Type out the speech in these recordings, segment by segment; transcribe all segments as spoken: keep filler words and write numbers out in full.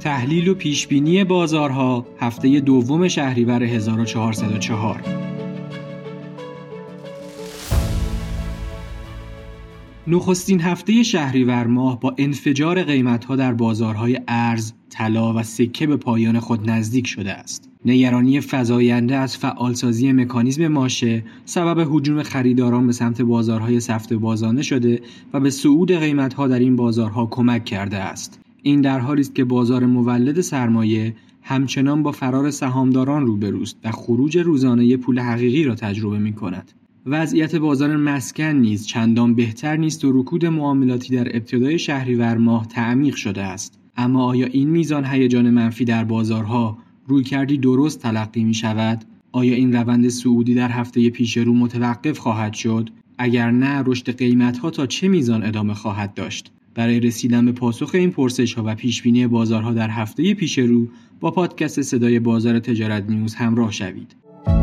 تحلیل و پیشبینی بازارها هفته دوم شهریور هزار و چهارصد و چهار. نخستین هفته شهریور ماه با انفجار قیمت‌ها در بازارهای ارز، طلا و سکه به پایان خود نزدیک شده است. نگرانی فزاینده از فعالسازی مکانیزم ماشه سبب هجوم خریداران به سمت بازارهای سفته بازانه شده و به صعود قیمت‌ها در این بازارها کمک کرده است. این در حالی است که بازار مولد سرمایه همچنان با فرار سهامداران روبروست و خروج روزانه پول حقیقی را تجربه می‌کند. وضعیت بازار مسکن نیز چندان بهتر نیست و رکود معاملاتی در ابتدای شهریور ماه تعمیق شده است. اما آیا این میزان هیجان منفی در بازارها رویکردی درست تلقی می شود؟ آیا این روند صعودی در هفته پیش رو متوقف خواهد شد؟ اگر نه، رشد قیمت‌ها تا چه میزان ادامه خواهد داشت؟ برای رسیدن به پاسخ این پرسش‌ها و پیشبینی بازارها در هفته پیش رو با پادکست صدای بازار تجارت نیوز همراه شوید.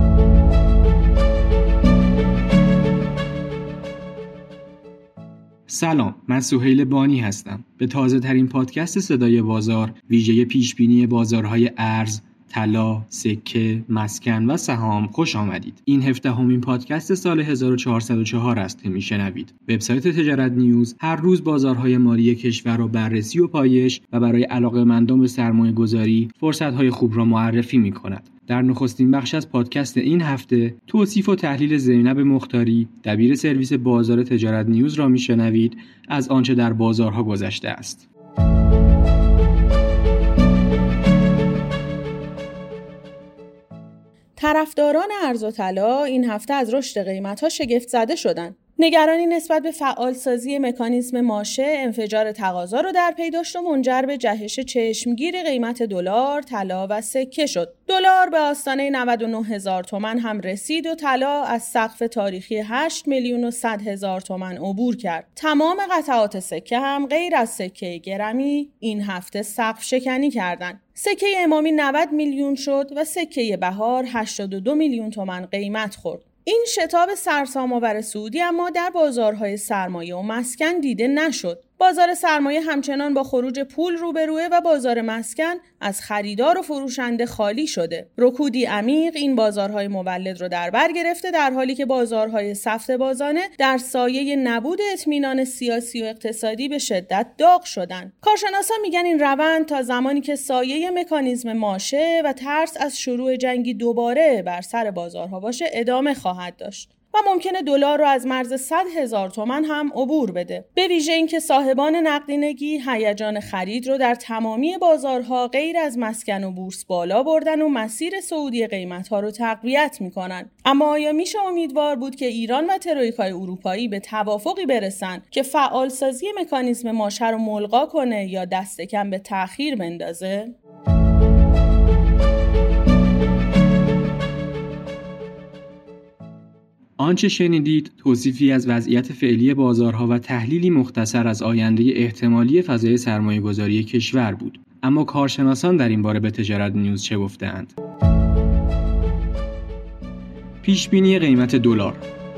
سلام، من سهیل بانی هستم. به تازه ترین پادکست صدای بازار ویژه پیشبینی بازارهای ارز، طلا، سکه، مسکن و سهام خوش آمدید. این هفدهمین پادکست سال هزار و چهارصد و چهار است که میشنوید. وبسایت تجارت نیوز هر روز بازارهای مالی کشور را بررسی و پایش و برای علاقه‌مندان به سرمایه گذاری فرصت‌های خوب را معرفی می‌کند. در نخستین بخش از پادکست این هفته توصیف و تحلیل زینب مختاری، دبیر سرویس بازار تجارت نیوز را میشنوید از آنچه در بازارها گذشته است. طرفداران ارز و طلا این هفته از رشد قیمت‌ها شگفت زده شدند. نگرانی نسبت به فعالسازی مکانیزم ماشه انفجار تقاضا رو در پی داشت و منجر به جهش چشمگیر قیمت دلار، طلا و سکه شد. دلار به آستانه نود و نه هزار تومان هم رسید و طلا از سقف تاریخی هشت میلیون و صد هزار تومان عبور کرد. تمام قطعات سکه هم غیر از سکه گرمی این هفته سقف شکنی کردند. سکه امامی نود میلیون شد و سکه بهار هشتاد و دو میلیون تومان قیمت خورد. این شتاب سرسام‌آور سعودی اما در بازارهای سرمایه و مسکن دیده نشد. بازار سرمایه همچنان با خروج پول روبروه و بازار مسکن از خریدار و فروشنده خالی شده. رکودی عمیق این بازارهای مولد رو در بر گرفته، در حالی که بازارهای سفته بازانه در سایه نبود اطمینان سیاسی و اقتصادی به شدت داغ شدند. کارشناسان میگن این روند تا زمانی که سایه مکانیزم ماشه و ترس از شروع جنگی دوباره بر سر بازارها باشه ادامه خواهد داشت و ممکنه دلار رو از مرز صد هزار تومان هم عبور بده. به ویژه اینکه صاحبان نقدینگی هیجان خرید رو در تمامی بازارها غیر از مسکن و بورس بالا بردن و مسیر صعودی قیمت‌ها رو تقویت می‌کنن. اما آیا میشه امیدوار بود که ایران و ترویکای اروپایی به توافقی برسن که فعالسازی مکانیزم ماشه رو ملغا کنه یا دست کم به تأخیر بندازه؟ آنچه شنیدید توصیفی از وضعیت فعلی بازارها و تحلیلی مختصر از آینده احتمالی فضای سرمایه‌گذاری کشور بود. اما کارشناسان در این باره به تجارت نیوز چه گفته‌اند؟ پیشبینی قیمت دلار.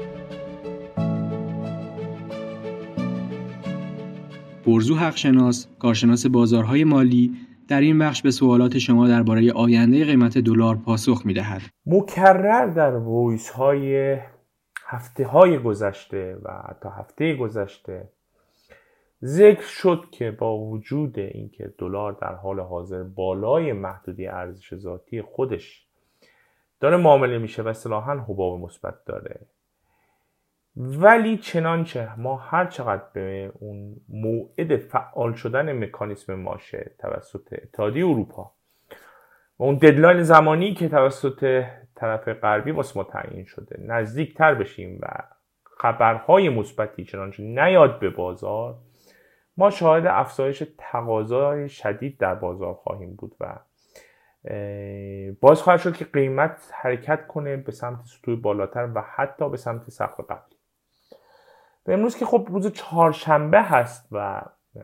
برزو حقشناس، کارشناس بازارهای مالی، در این بخش به سوالات شما درباره آینده قیمت دلار پاسخ می‌دهد. مکرر در وایس‌های هفته های گذشته و حتی هفته گذشته ذکر شد که با وجود اینکه دلار در حال حاضر بالای محدوده ارزش ذاتی خودش داره معامله میشه و اصطلاحاً حباب مثبت داره، ولی چنانچه ما هر چقدر به اون موعد فعال شدن مکانیزم ماشه توسط اتحادیه اروپا و اون ددلاین زمانی که توسط طرف غربی واسه ما تعیین شده نزدیک تر بشیم و خبرهای مثبتی چنانچه نیاد به بازار، ما شاهد افزایش تقاضای شدید در بازار خواهیم بود و باز خواهد شد که قیمت حرکت کنه به سمت سطوح بالاتر و حتی به سمت سقف قبلی. و امروز که خب روز چهارشنبه هست و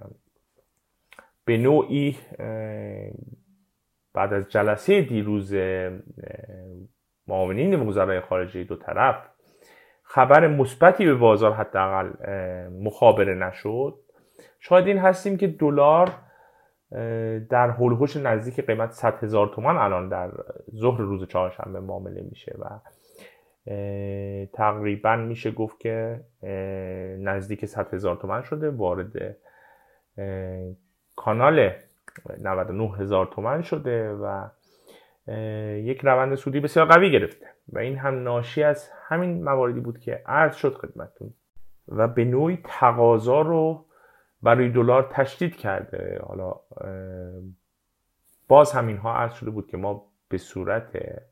به نوعی بعد از جلسه دیروز معاونین وزرای خارجه دو طرف خبر مثبتی به بازار حداقل مخابره نشد، شاید این هستیم که دلار در هولوش نزدیک قیمت صد هزار تومان الان در ظهر روز چهارشنبه معامله میشه و تقریبا میشه گفت که نزدیک صد هزار تومان شده، وارد کانال نود و نه هزار تومان شده و یک روند سودی بسیار قوی گرفته و این هم ناشی از همین مواردی بود که عرض شد خدمتتون و به نوعی تقاضا رو برای دلار تشدید کرده. حالا باز همین ها عرض شده بود که ما به صورت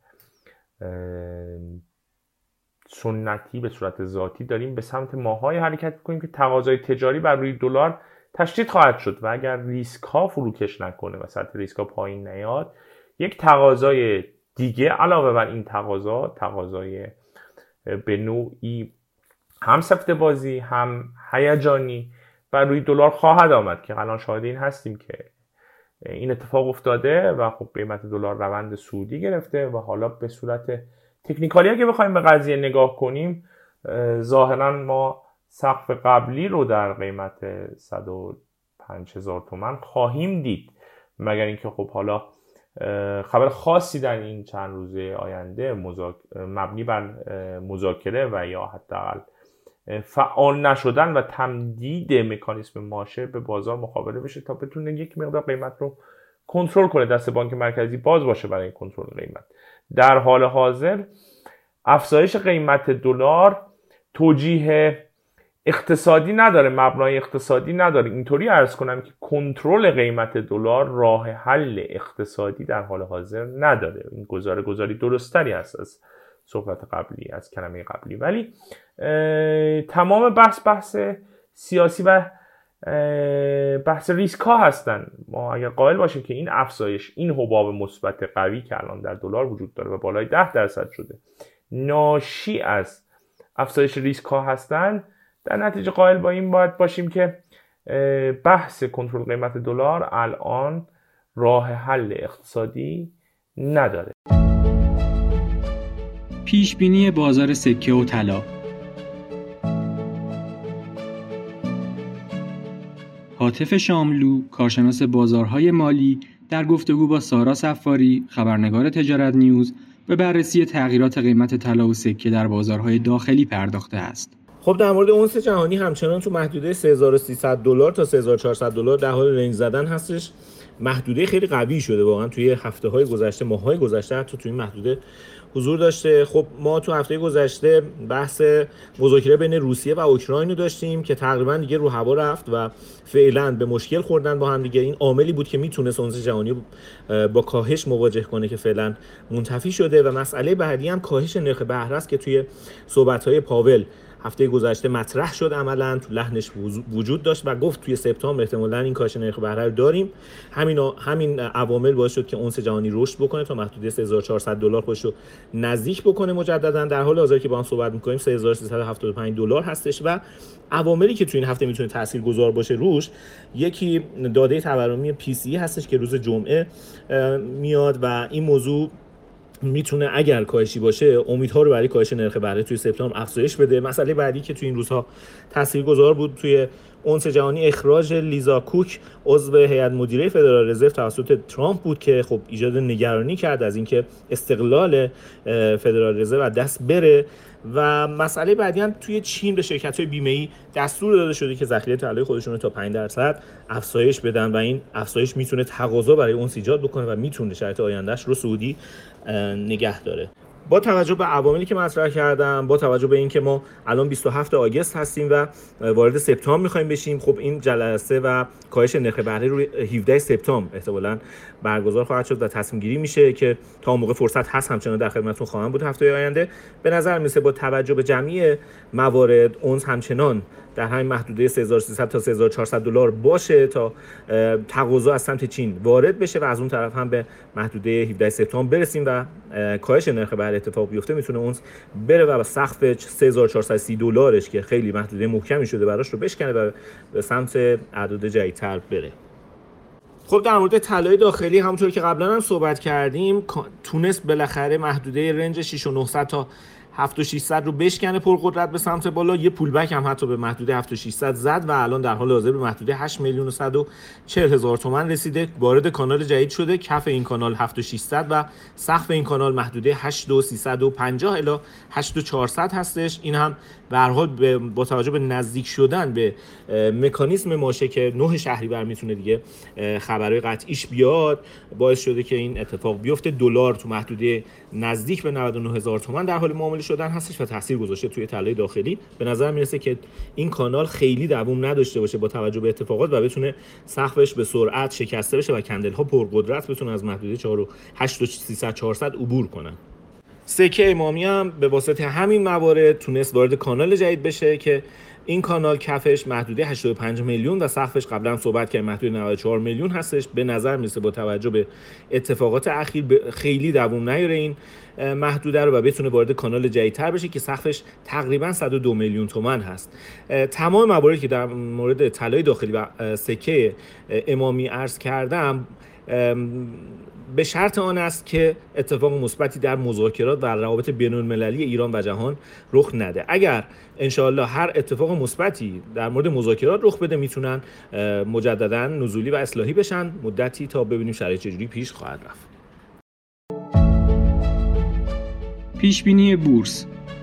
سنتی، به صورت ذاتی داریم به سمت ماهای حرکت می‌کنیم که تقاضای تجاری بر روی دلار تشدید خواهد شد و اگر ریسک ها فروکش نکنه و سطح ریسک ها پایین نیاد، یک تقاضای دیگه علاوه بر این تقاضا، تقاضای به نوعی هم سفته بازی هم هیجانی بر روی دلار خواهد آمد که الان شاهد این هستیم که این اتفاق افتاده و خب قیمت دلار روند صعودی گرفته و حالا به صورت تکنیکالی اگه بخوایم به قضیه نگاه کنیم، ظاهرا ما سقف قبلی رو در قیمت صد و پنج هزار تومان خواهیم دید، مگر اینکه خب حالا خبر خاصی در این چند روزه آینده مذاک... مبنی بر مذاکره و یا حداقل فعال نشدن و تمدید مکانیسم ماشه به بازار مخابره بشه تا بتونه یک مقدار قیمت رو کنترل کنه، دست بانک مرکزی باز باشه برای کنترل قیمت. در حال حاضر افزایش قیمت دلار توجیه اقتصادی نداره، مبنای اقتصادی نداره. اینطوری عرض کنم که کنترل قیمت دلار راه حل اقتصادی در حال حاضر نداره. این گزاره گزاری درستری هست از صحبت قبلی، از کلمه قبلی، ولی تمام بحث بحث سیاسی و بحث ریسک ها هستن. ما اگر قائل باشیم که این افزایش، این حباب مثبت قوی که الان در دلار وجود داره و بالای ده درصد شده ناشی از افزایش ریسک ها هستن، در نتیجه قائل با این باید باشیم که بحث کنترل قیمت دلار الان راه حل اقتصادی نداره. پیش بینی بازار سکه و طلا. هاتف شاملو، کارشناس بازارهای مالی، در گفتگو با سارا صفاری، خبرنگار تجارت نیوز، به بررسی تغییرات قیمت طلا و سکه در بازارهای داخلی پرداخته است. خب در مورد اونس جهانی همچنان تو محدوده سه هزار و سیصد دلار تا سه هزار و چهارصد دلار در حال رنج زدن هستش. محدوده خیلی قوی شده واقعا، توی هفته‌های گذشته، ماه‌های گذشته حتی توی این محدوده حضور داشته. خب ما تو هفته گذشته بحث مذاکره بین روسیه و اوکراین رو داشتیم که تقریبا دیگه رو هوا رفت و فعلا به مشکل خوردن با هم دیگه. این عاملی بود که میتونست اونس جهانی با کاهش مواجه کنه که فعلا منتفی شده و مسئله بعدی هم کاهش نرخ بهره است که توی صحبت‌های پاول هفته گذشته مطرح شد، عملاً تو لحنش وجود داشت و گفت توی سپتامبر احتمالاً این کاهش نرخ بهره رو داریم. همین همین عوامل باعث شد که اونس جهانی رشد بکنه تا محدوده سه هزار و چهارصد دلار خودش رو نزدیک بکنه مجددا. در حال حاضر که با هم صحبت می‌کنیم سه هزار و سیصد و هفتاد و پنج دلار هستش و عواملی که توی این هفته میتونه تاثیرگذار باشه روش، یکی داده تورمی پی سی هستش که روز جمعه میاد و این موضوع میتونه اگر کاهشی باشه امیدها رو برای کاهش نرخ بهره توی سپتامبر افزایش بده. مسئله بعدی که توی این روزها تاثیرگذار بود توی اونس جهانی اخراج لیزا کوک عضو هیئت مدیره فدرال رزرو توسط ترامپ بود که خب ایجاد نگرانی کرد از اینکه استقلال فدرال رزرو از دست بره. و مسئله بعدی هم توی چین به شرکت‌های بیمه‌ای دستور داده شده که ذخیره طلای خودشون رو تا پنج درصد افزایش بدن و این افزایش میتونه تقاضا برای اونس ایجاد بکنه و میتونه شرایط آیندهش رو سعودی نگه داره. با توجه به عواملی که مطرح کردم، با توجه به اینکه ما الان بیست و هفتم آگوست هستیم و وارد سپتامبر می‌خوایم بشیم، خب این جلسه و کاهش نرخ بهره روی هفدهم سپتامبر احتمالاً برگزار خواهد شد و تصمیم گیری میشه که تا اون موقع فرصت هست همچنان در خدمتتون خواهم بود هفته آینده. به نظر میسه با توجه به جمعی موارد اونس همچنان در همین محدوده سه هزار و سیصد تا سه هزار و چهارصد دلار باشه تا تقاضا از سمت چین وارد بشه و از اون طرف هم به محدوده هفدهم سپتامبر برسیم و کاهش نرخ بهره اتفاق بیفته، میتونه اونس بره و به سقف سه هزار و چهارصد و سی دلارش که خیلی محدوده محکمی شده براش رو بشکنه و به سمت اعداد جدیدتر بره. خب در مورد طلای داخلی همونطور که قبلا هم صحبت کردیم، تونست بالاخره محدوده رنج شش هزار و نهصد تا هفت و ششصد رو بشکنه پرقدرت به سمت بالا، یه پول بک هم حتی به محدوده هفت و ششصد زد و الان در حال حاضر به محدوده هشت میلیون و صد و چهل هزار تومان رسیده. وارد کانال جدید شده، کف این کانال هفت و ششصد و سقف این کانال محدوده هشت و سیصد و پنجاه الی هشت و چهارصد هستش. این هم به هر حال با توجه به نزدیک شدن به مکانیزم ماشه که نه شهریور میتونه دیگه خبرهای قطعیش بیاد، باعث شده که این اتفاق بیفته. دلار تو محدوده نزدیک به نود و نه هزار تومان در حال معامله شدن هستش و تاثیر گذاشته توی طلای داخلی. به نظر میرسه که این کانال خیلی دوام نداشته باشه با توجه به اتفاقات و بتونه سقفش به سرعت شکسته بشه و کندل ها پرقدرت بتونه از محدوده چهار و هشت و سیصد چهارصد عبور کنن. سکه امامی هم به واسطه همین موارد تونست وارد کانال جدید بشه که این کانال کفش محدوده هشتاد و پنج میلیون و سقفش قبلا هم صحبت کردیم محدوده نود و چهار میلیون هستش. به نظر میرسه با توجه به اتفاقات اخیر خیلی دوام نیاره این محدوده رو و بتونه وارد کانال جدیدتر بشه که سقفش تقریبا صد و دو میلیون تومان هست. تمام مواردی که در مورد طلای داخلی و سکه امامی عرض کردم به شرط آن است که اتفاق مثبتی در مذاکرات و روابط بین‌المللی ایران و جهان رخ نده. اگر انشاءالله هر اتفاق مثبتی در مورد مذاکرات رخ بده میتونن مجددا نزولی و اصلاحی بشن مدتی تا ببینیم شرایط چجوری پیش خواهد رفت. پیش بینی بورس.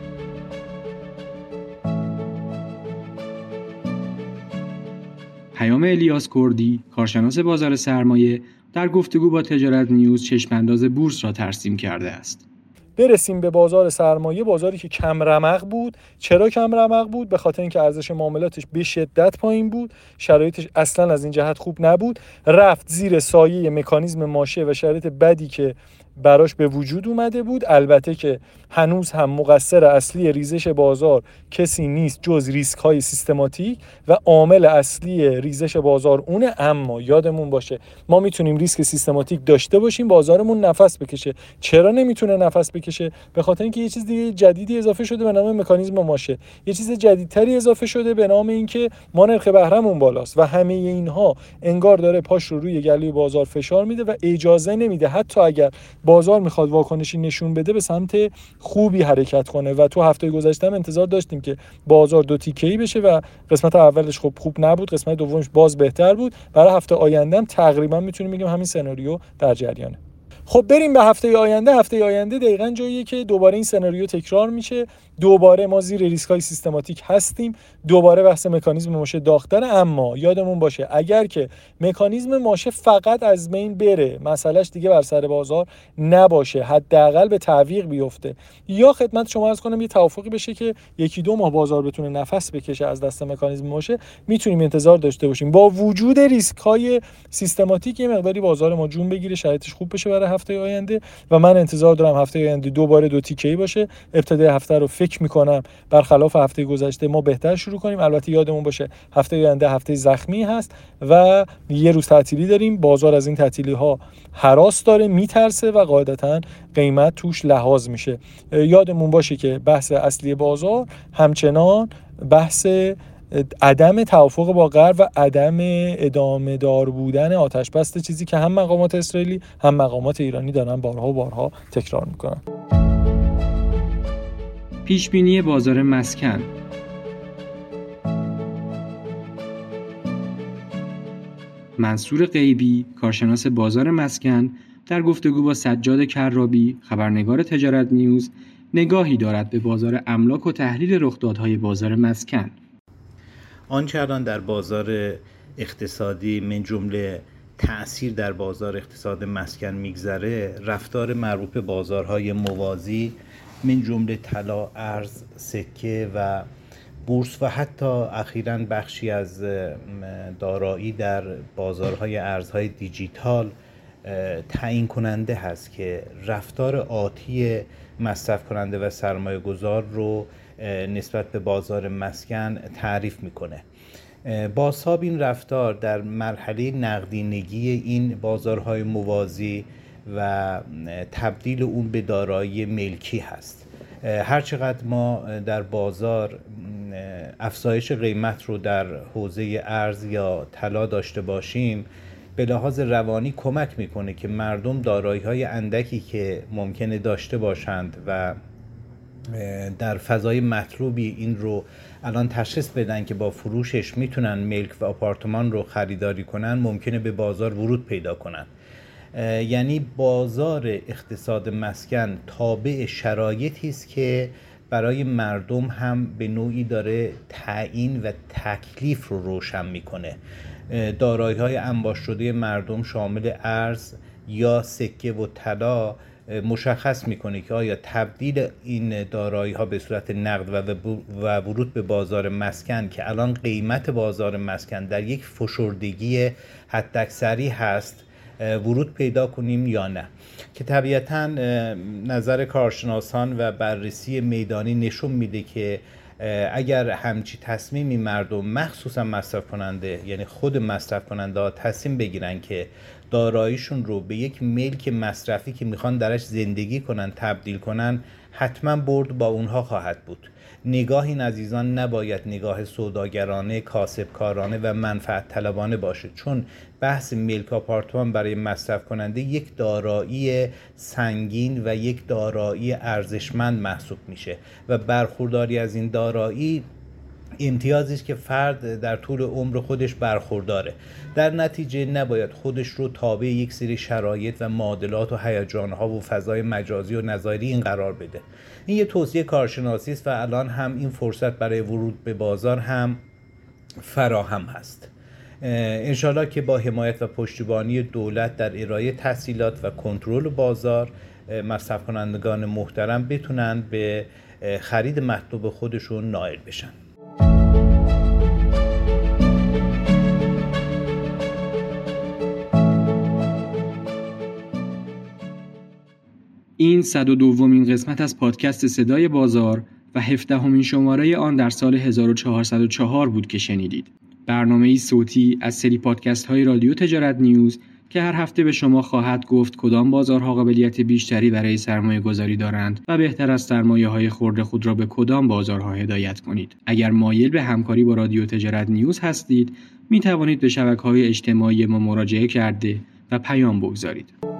پیام الیاس کردی، کارشناس بازار سرمایه، در گفتگو با تجارت نیوز چشمانداز بورس را ترسیم کرده است. برسیم به بازار سرمایه، بازاری که کم رمق بود. چرا کم رمق بود؟ به خاطر اینکه ارزش معاملاتش به شدت پایین بود، شرایطش اصلا از این جهت خوب نبود، رفت زیر سایه مکانیزم ماشه و شرایط بدی که براش به وجود اومده بود. البته که هنوز هم مقصر اصلی ریزش بازار کسی نیست جز ریسک های سیستماتیک و عامل اصلی ریزش بازار اونه. اما یادمون باشه ما میتونیم ریسک سیستماتیک داشته باشیم، بازارمون نفس بکشه. چرا نمیتونه نفس بکشه؟ به خاطر اینکه یه چیز دیگه جدیدی اضافه شده به نام مکانیزم ماشه، یه چیز جدیدتری اضافه شده به نام اینکه ما نرخ بهرهمون بالاست و همه اینها انگار داره پاش رو روی گلوی بازار فشار میده و اجازه نمیده حتی اگر بازار میخواد واکنشی نشون بده به سمت خوبی حرکت کنه. و تو هفته گذشته هم انتظار داشتیم که بازار دو تیکه‌ای بشه و قسمت اولش خب خوب نبود، قسمت دومش باز بهتر بود. برای هفته آینده هم تقریبا میتونیم بگیم همین سناریو در جریانه. خب بریم به هفته آینده. هفته آینده دقیقاً جاییه که دوباره این سناریو تکرار میشه. دوباره ما زیر ریسک‌های سیستماتیک هستیم، دوباره بحث مکانیزم ماشه داغ‌تره. اما یادمون باشه اگر که مکانیزم ماشه فقط از بین بره، مسئلهش دیگه بر سر بازار نباشه، حداقل به تعویق بیفته یا خدمت شما عرض کنم یه توافقی بشه که یکی دو ماه بازار بتونه نفس بکشه از دست مکانیزم ماشه، میتونیم انتظار داشته باشیم با وجود ریسک‌های سیستماتیک یه مقداری بازار ما جون بگیره، شرایطش خوب بشه برای هفته آینده. و من انتظار دارم هفته آینده دوباره دو تیکه‌ای باشه. ابتدای هفته رو فکر میکنم برخلاف هفته گذشته ما بهتر شروع کنیم. البته یادمون باشه هفته آینده هفته زخمی هست و یه روز تعطیلی داریم. بازار از این تعطیلی ها هراس داره، میترسه و قاعدتاً قیمت توش لحاظ میشه. یادمون باشه که بحث اصلی بازار همچنان بحث عدم توافق با غرب و عدم ادامه دار بودن آتش بس، چیزی که هم مقامات اسرائیلی هم مقامات ایرانی دارن بارها و بارها تکرار میکنن. پیش بینی بازار مسکن. منصور غیبی، کارشناس بازار مسکن، در گفتگو با سجاد کرابی، خبرنگار تجارت نیوز، نگاهی دارد به بازار املاک و تحلیل رخدادهای بازار مسکن. آنچه الان در بازار اقتصادی من جمله تأثیر در بازار اقتصاد مسکن میگذره، رفتار مربوط به بازارهای موازی من جمله طلا، ارز، سکه و بورس و حتی اخیراً بخشی از دارایی در بازارهای ارزهای دیجیتال تعیین کننده هست که رفتار آتی مصرف کننده و سرمایه گذار رو نسبت به بازار مسکن تعریف میکنه. بازتاب این رفتار در مرحله نقدینگی این بازارهای موازی و تبدیل اون به دارایی ملکی هست. هرچقدر ما در بازار افزایش قیمت رو در حوزه ارز یا طلا داشته باشیم، به لحاظ روانی کمک میکنه که مردم دارایی‌های اندکی که ممکنه داشته باشند و در فضای مطلوبی این رو الان تشخیص بدن که با فروشش میتونن ملک و آپارتمان رو خریداری کنن، ممکنه به بازار ورود پیدا کنن. یعنی بازار اقتصاد مسکن تابع شرایطی است که برای مردم هم به نوعی داره تعیین و تکلیف رو روشن میکنه. دارایی‌های انباش شده مردم شامل ارز یا سکه و طلا مشخص میکنه که آیا تبدیل این دارایی‌ها به صورت نقد و ورود به بازار مسکن که الان قیمت بازار مسکن در یک فشردگی حداکثری هست ورود پیدا کنیم یا نه، که طبیعتاً نظر کارشناسان و بررسی میدانی نشون میده که اگر همچی تصمیمی مردم مخصوصا مصرف کننده یعنی خود مصرف کننده ها تصمیم بگیرن که داراییشون رو به یک ملک مصرفی که میخوان درش زندگی کنن تبدیل کنن، حتما برد با اونها خواهد بود. نگاه این عزیزان نباید نگاه سوداگرانه، کاسبکارانه و منفعت طلبانه باشه، چون بحث ملک آپارتمان برای مصرف کننده یک دارایی سنگین و یک دارایی ارزشمند محسوب میشه و برخورداری از این دارایی امتیازی است که فرد در طول عمر خودش برخورداره. در نتیجه نباید خودش رو تابع یک سری شرایط و معادلات و هیجان‌ها و فضای مجازی و نظری این قرار بده. این یه توصیه کارشناسی است و الان هم این فرصت برای ورود به بازار هم فراهم هست. انشالله که با حمایت و پشتیبانی دولت در ارائه تسهیلات و کنترل بازار، مصرف کنندگان محترم بتونن به خرید مطلوب خودشون نائل بشن. این صد و دومین قسمت از پادکست صدای بازار و هفدهمین شماره آن در سال هزار و چهارصد و چهار بود که شنیدید. برنامه‌ای صوتی از سری پادکست‌های رادیو تجارت نیوز که هر هفته به شما خواهد گفت کدام بازارها قابلیت بیشتری برای سرمایه گذاری دارند و بهتر از سرمایه‌های خرد خود را به کدام بازارها هدایت کنید. اگر مایل به همکاری با رادیو تجارت نیوز هستید، می توانید به شبکه‌های اجتماعی ما مراجعه کرده و پیام بگذارید.